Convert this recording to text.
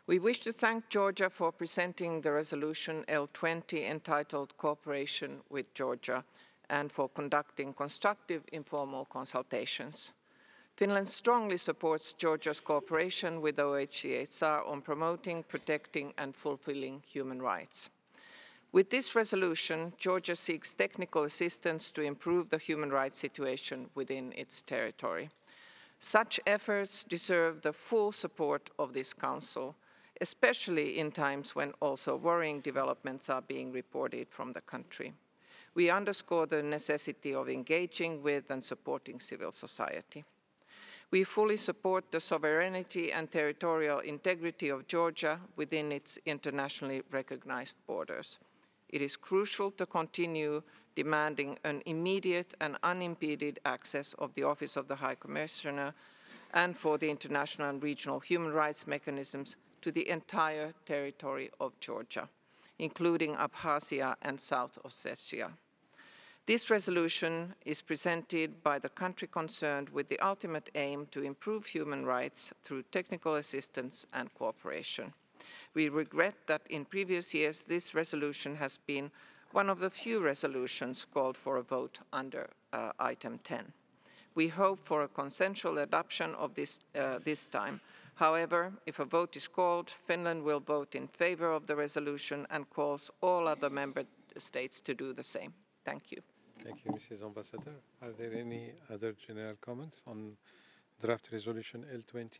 We wish to thank Georgia for presenting the resolution L20 entitled Cooperation with Georgia and for conducting constructive informal consultations. Finland strongly supports Georgia's cooperation with OHCHR on promoting, protecting and fulfilling human rights. With this resolution, Georgia seeks technical assistance to improve the human rights situation within its territory. Such efforts deserve the full support of this Council, especially in times when also worrying developments are being reported from the country. We underscore the necessity of engaging with and supporting civil society. We fully support the sovereignty and territorial integrity of Georgia within its internationally recognized borders. It is crucial to continue demanding an immediate and unimpeded access of the Office of the High Commissioner and for the international and regional human rights mechanisms to the entire territory of Georgia, including Abkhazia and South Ossetia. This resolution is presented by the country concerned with the ultimate aim to improve human rights through technical assistance and cooperation. We regret that in previous years this resolution has been one of the few resolutions called for a vote under item 10. We hope for a consensual adoption of this time. However, if a vote is called, Finland will vote in favour of the resolution and calls all other member states to do the same. Thank you. Thank you, Mrs. Ambassador. Are there any other general comments on draft resolution L20?